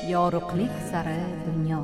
Yorug'lik sari dunyo.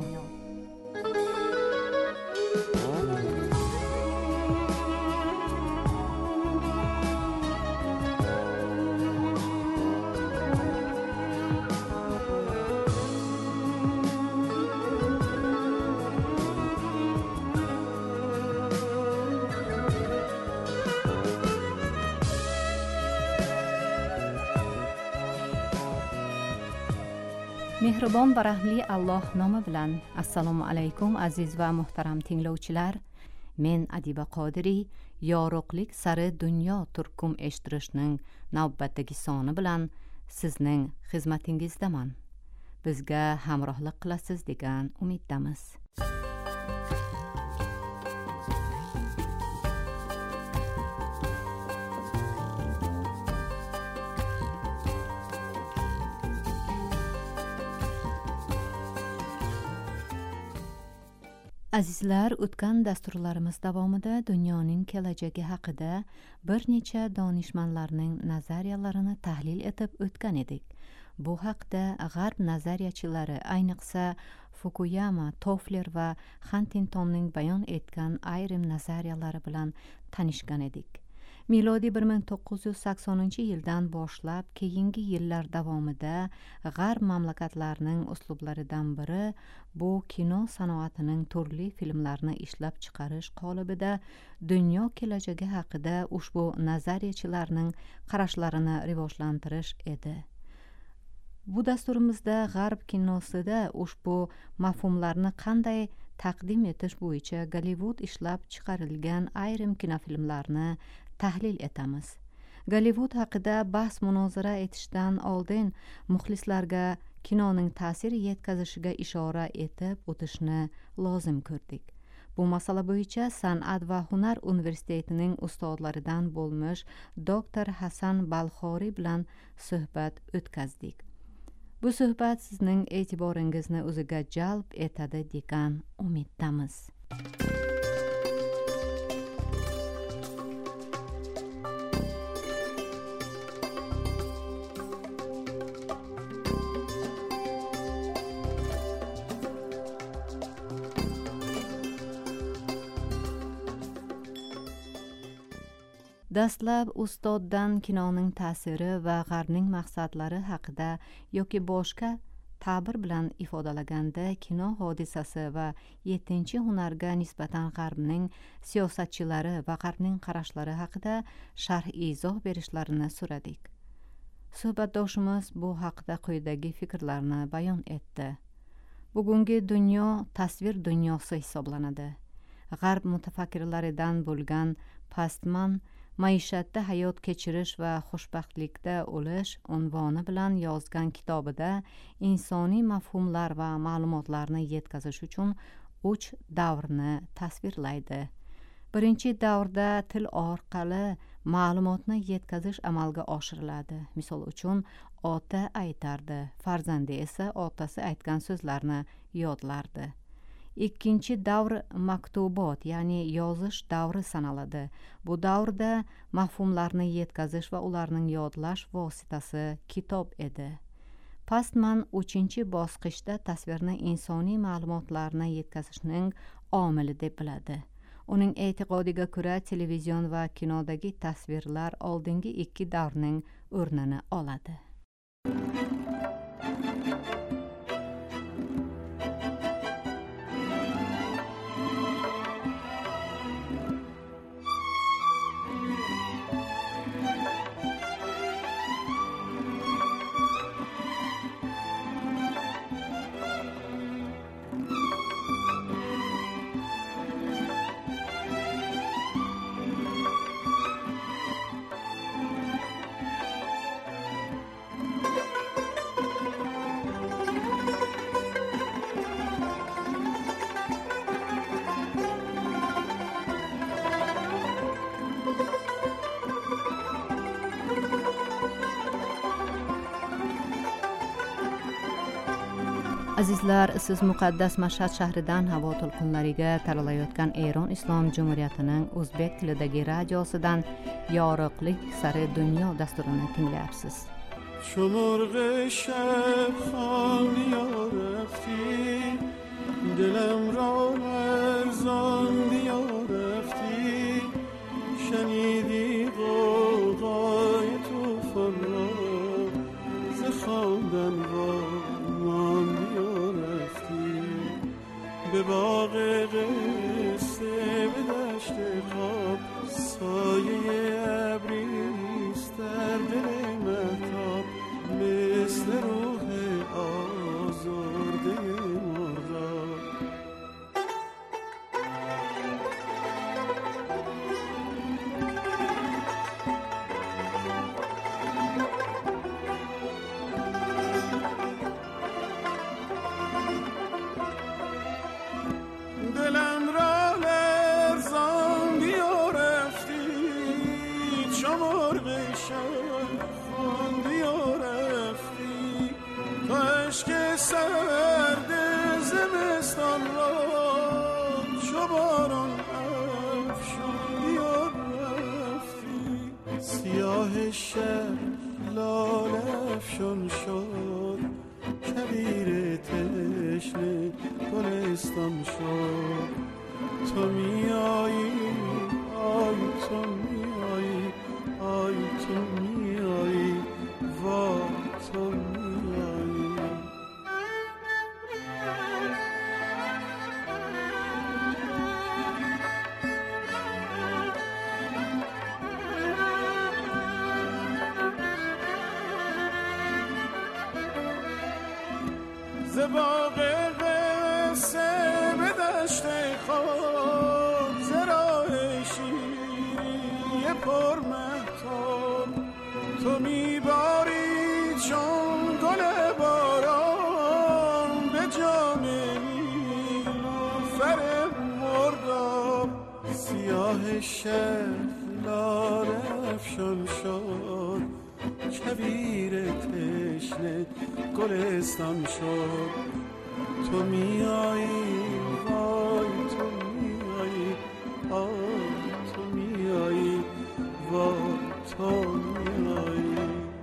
Mehribon va rahmli Alloh nomi bilan. Assalomu alaykum aziz va muhtaram tinglovchilar. Men Adiba Qodiriy yorug'lik sari dunyo turkum eshittirishning navbatdagi soni bilan sizning xizmatingizdaman. Bizga hamrohlik qilasiz degan umiddamiz. Azizlar, o'tgan dasturlarimiz davomida dunyoning kelajagi haqida bir necha donishmandlarning nazariyalarini tahlil etib o'tgan edik. Bu haqda g'arb nazariyachilari, ayniqsa Fukuyama, Toffler va Huntingtonning bayon etgan ayrim nazariyalari bilan tanishgan edik. Milodiy 1980-yildan boshlab keyingi yillar davomida g'arb mamlakatlarining uslublaridan biri bu kino sanoatining turli filmlarni ishlab chiqarish qolibida dunyo kelajagi haqida ushbu nazariyachilarning qarashlarini rivojlantirish edi. Bu dasturimizda g'arb kinosida ushbu mafhumlarni qanday taqdim etish bo'yicha Gollivud ishlab chiqarilgan ayrim kinofilmlarni tahlil etamiz. Gollivud haqida bahs munozara etishdan oldin muxlislarga kinoning ta'sir yetkazishiga ishora etib o'tishni lozim ko'rdik. Bu masala bo'yicha San'at va hunar universitetining ustozlaridan bo'lmish doktor Hasan Balxoriy bilan suhbat o'tkazdik. Bu suhbat sizning e'tiboringizni o'ziga jalb etadi degan umiddamiz. Dastlab ustoddan kinoning ta'siri va g'arbning maqsadlari haqida yoki boshqa ta'bir bilan ifodalaganda kino hodisasi va 7-hunarga nisbatan g'arbning siyosatchilari va g'arbning qarashlari haqida sharh izoh berishlarini so'radik. Suhbatdoshimiz bu haqida quyidagi fikrlarni bayon etdi. Bugungi dunyo tasvir dunyosi hisoblanadi. G'arb mutafakkirlaridan bo'lgan Pastman maishatda hayot kechirish va xushbaxtlikda o'lish unvoni bilan yozgan kitobida insoniy mafhumlar va ma'lumotlarni yetkazish uchun 3 davrni tasvirlaydi. Birinchi davrda til orqali ma'lumotni yetkazish amalga oshiriladi. Misol uchun, ota aytardi, farzandi esa otasi aytgan so'zlarni yodlardi. Ikkinchi davr maktubot, ya'ni yozish davri sanaladi. Bu davrda mafhumlarni yetkazish va ularning yodlash vositasi kitob edi. Pastman 3-bosqichda tasvirni insoniy ma'lumotlarni yetkazishning omili deb biladi. Uning e'tiqodiga ko'ra, televizion va kinodagi tasvirlar oldingi 2 davrning o'rnini oladi. Azizlar, siz muqaddas Mashhad shahridan havo to'lqinlariga taralayotgan Eron Islom Jumhuriyatining o'zbek tilidagi radiosidan yorug'lik sari dunyo dasturini tinglayapsiz. چو مرغ شب خواندی و رفتی، دلم را لرزاندی و رفتی. شنیدی غوغای طوفان را، ز خواندن را ماندی و رفتی. به باغ قصه به دشت خواب، سایه ابریست در دل مهتاب. مثل روح آزرده مرغاب. دلم را لرزاندی و رفتی، چو مرغ شب خواندی و رفتی. تو اشک سرد زمستان را، چو باران افشاندی و رفتی. سیاه شب لاله افشان شد، کویر تشنه گلستان شد. تو میایی، آی تو میایی، آی تو میایی، وا تو میایی. ز باغ قصه به دشت خواب، ز راه شیری پر مهتاب. تو میباری چون گل باران، به جام نیلوفر مرداب. سیاه شب لاله افشان شد، کویر تشنه گلستان شد. تو میایی، وای تو میایی، آی تو میایی، وای تو میایی.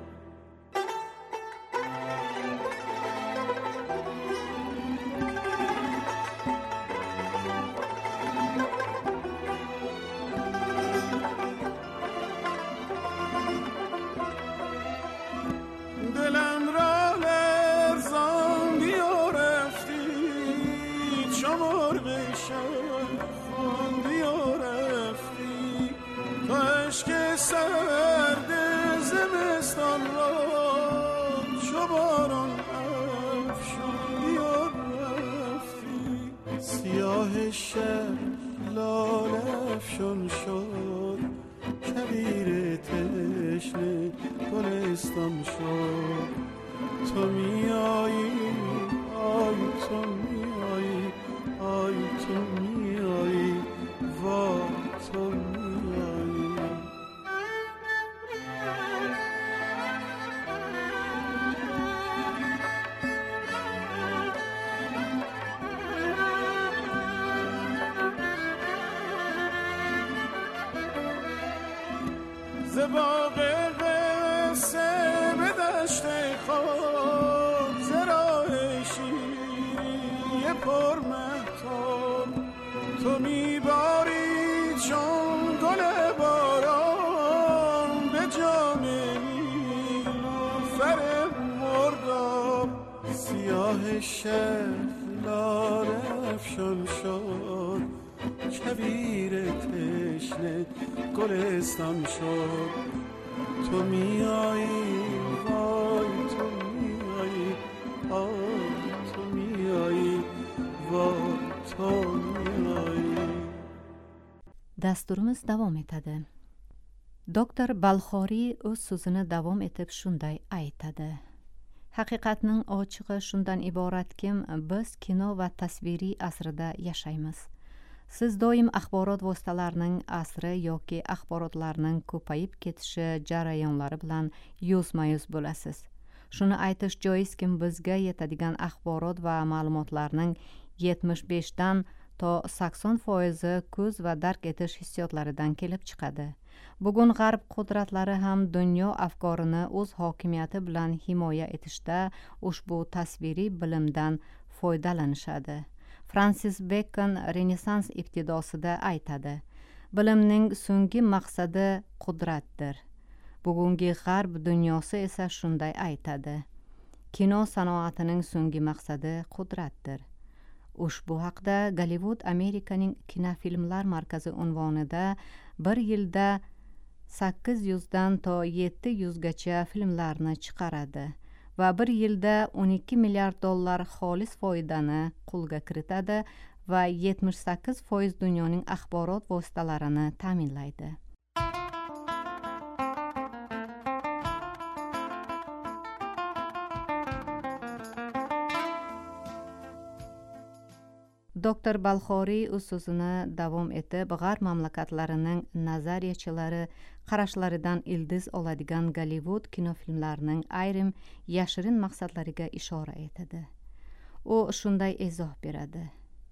دلم را لرزاندی و رفتی، چو مرغ شب خواندی و رفتی. تو اشک سرد زمستان را، چو باران افشاندی و رفتی. سیاه شب لاله افشان شد، کویر تشنه گلستان شد. تو میایی، آی تو میایی، آی تو میایی، وا تو میایی. ز باغ قصه به دشت خواب، ز راه شیری پر مهتاب. تو میباری چون گل باران، به جام نیلوفر مرداب. سیاه شب لاله افشان شد، کویر تشنه گلستان شد. تو میایی، وای تو میایی، آی تو میایی، وای تو میایی. Dasturimiz davom etadi. Doktor Balxoriy o'z so'zini davom etib shunday aytadi. Haqiqatning ochiqi shundan iboratki, biz kino va tasviriy asrida yashaymiz. Siz doim axborot vositalarining asri yoki axborotlarning ko'payib ketishi jarayonlari bilan yuzma-yuz bo'lasiz. Shuni aytish joizki, bizga yetadigan axborot va ma'lumotlarning 75 dan to 80% ko'z va dark etish hissiyotlaridan kelib chiqadi. Bugun g'arb qudratlari ham dunyo afkorini o'z hokimiyati bilan himoya etishda ushbu tasviriy bilimdan foydalanishadi. Fransis Bacon Renessans ibtidosida aytadi: bilimning so'nggi maqsadi qudratdir. Bugungi g'arb dunyosi esa shunday aytadi: kino sanoatining so'nggi maqsadi qudratdir. Ushbu haqda Gollivud Amerikaning kinofilmlar markazi unvonida bir yilda 800 dan to 700 gacha filmlarni chiqaradi va bir yilda 12 milliard dollar xolis foydani qo'lga kiritadi va 78% dunyoning axborot vositalarini ta'minlaydi. Dr. Balxoriy o'z so'zini davom etib, g'arb mamlakatlarining nazariyachilari qarashlaridan ildiz oladigan Gollivud kinofilmlarining ayrim yashirin maqsadlariga ishora etadi. U shunday izoh beradi: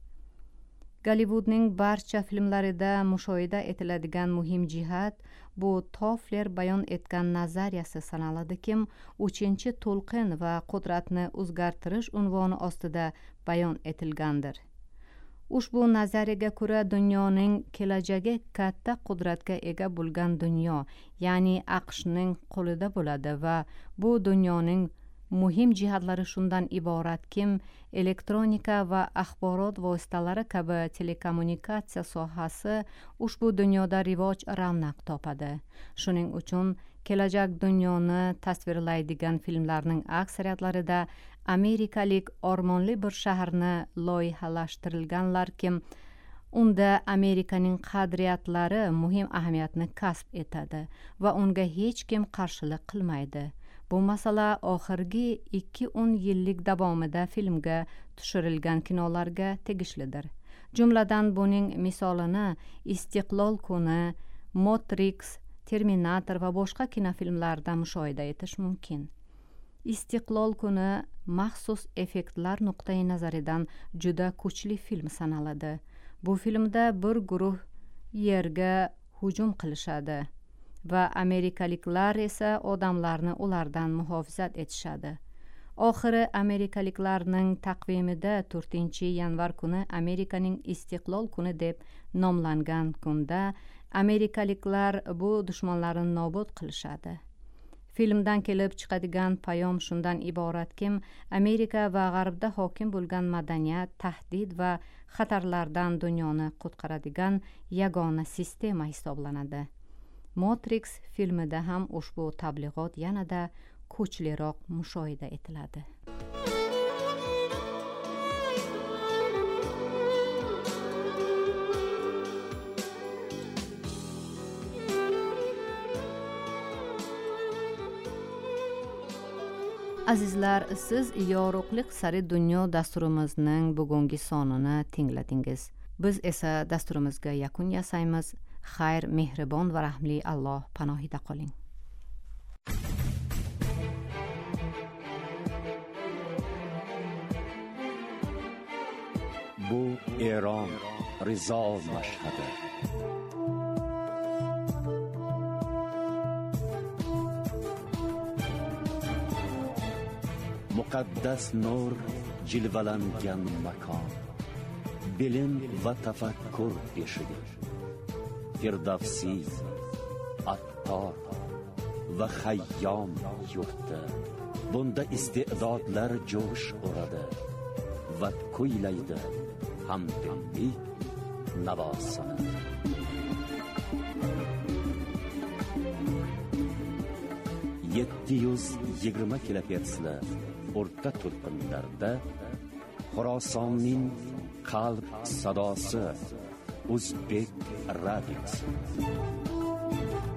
Gollivudning barcha filmlarida mushohida etiladigan muhim jihat bu Toffler bayon etgan nazariyasi sanaladi, 3-chi to'lqin va qudratni o'zgartirish unvoni ostida bayon etilgandir. Ushbu nazariyaga ko'ra dunyoning kelajagi katta qudratga ega bo'lgan dunyo, ya'ni AQShning qo'lida bo'ladi va bu dunyoning muhim jihatlari shundan iboratki, elektronika va axborot vositalari kabi telekommunikatsiya sohasi ushbu dunyoda rivoj ravnaq topadi. Shuning uchun kelajak dunyoni tasvirlaydigan filmlarning aksariyatlarida amerikalik ormonli bir shaharni loyihalashtirilganlarki, unda Amerikaning qadriyatlari muhim ahamiyatni kasb etadi va unga hech kim qarshilik qilmaydi. Bu masala oxirgi 2-10 yillik davomida filmga tushirilgan kinolarga tegishlidir. Jumladan buning misolini Istiqlol kuni, Matrix, Terminator va boshqa kinofilmlarda mushohida etish mumkin. Istiqlol kuni maxsus effektlar nuqtai nazaridan juda kuchli film sanaladi. Bu filmda bir guruh yerga hujum qilishadi va amerikaliklar esa odamlarni ulardan muhofizat etishadi. Oxiri amerikaliklarning taqvimida 4-yanvar kuni Amerikaning Istiqlol kuni deb nomlangan kunda amerikaliklar bu dushmanlarini nobud qilishadi. Filmdan kelib chiqadigan payom shundan iboratki, Amerika va g'arbda hokim bo'lgan madaniyat, tahdid va xatarlardan dunyoni qutqaradigan yagona sistema hisoblanadi. Matrix filmida ham ushbu tabliğot yanada kuchliroq mushohida etiladi. Azizlar, siz yorug'lik sari dunyo dasturimizning bugungi sonini tingladingiz. Biz esa dasturimizga yakun yasaymiz. Xayr, mehribon va rahmli Alloh panohida qoling. Bu Eron rizo mashhadi. Muqaddas nur jilvalangan makon, bilim va tafakkur eshigi. Firdavsiy, Attor va Xayyom yurti. Bunda iste'dodlar jo'sh uradi va kuylaydi hamdillik navosini. 720 kilohertzli o'rta to'lqinlarda Xorasonning qalb sadosi Uzbek radiosi.